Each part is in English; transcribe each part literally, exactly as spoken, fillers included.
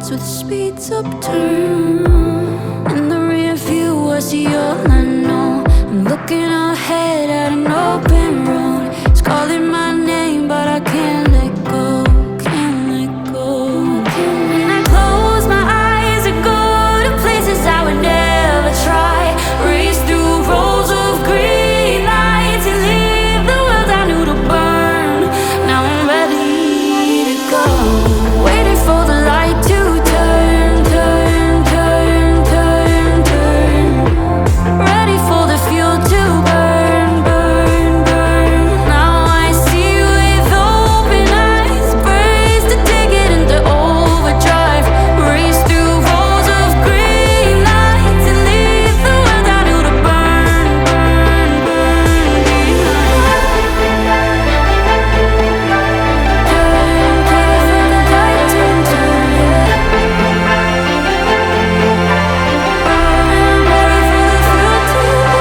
hearts with speeds upturned. In the rear view I see all I know. I'm looking ahead at an open road. It's calling my name but I can't let go. Can't let go. When I close my eyes I go to places I would never try. Race through rows of green lights and leave the world I knew to burn. Now I'm ready to go. Waiting for the light to turn, turn, turn, turn, turn. Ready for the fuel to burn, burn, burn. Now I see with open eyes. Brace to take it into overdrive. Race through rows of green lights and leave the world I knew to burn, burn, burn behind. Turn, turn, light to turn, yeah. I'm ready for the fuel to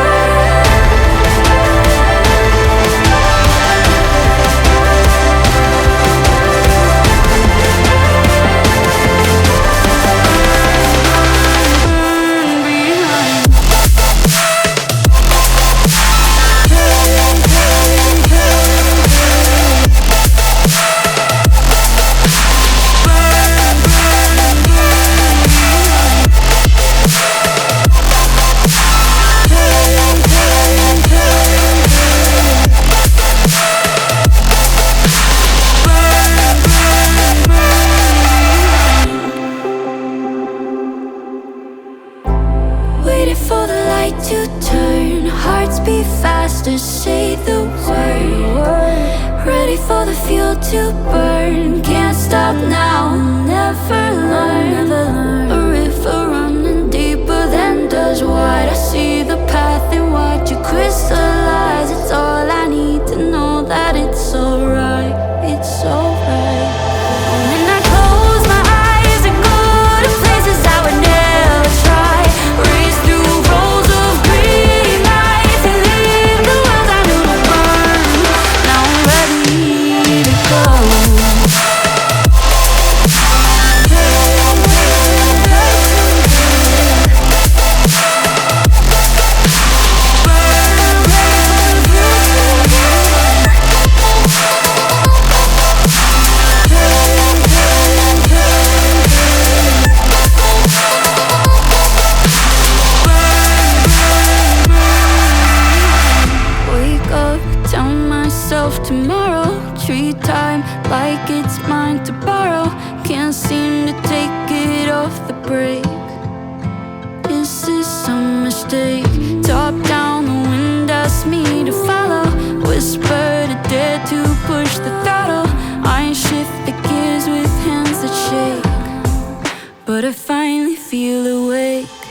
burn behind. Waiting for the light to turn. Hearts beat faster, say the word. Ready for the fuel to burn. Can't stop now, never learn. A river running deeper than does wide. I see the path and watch you crystallize. It's all I need to know that it's alright. It's alright. When I close my eyes I go to places I would never try. Race through rows of green lights and leave the world I knew to burn. Now I'm ready to go. Wake up, tell myself tomorrow. Treat time like it's mine to borrow. Can't seem to take it off the brake. Is this some mistake? Top down, the wind asks me to follow. Whisper to dare to push the throttle. I shift the gears with hands that shake. But I finally feel awake.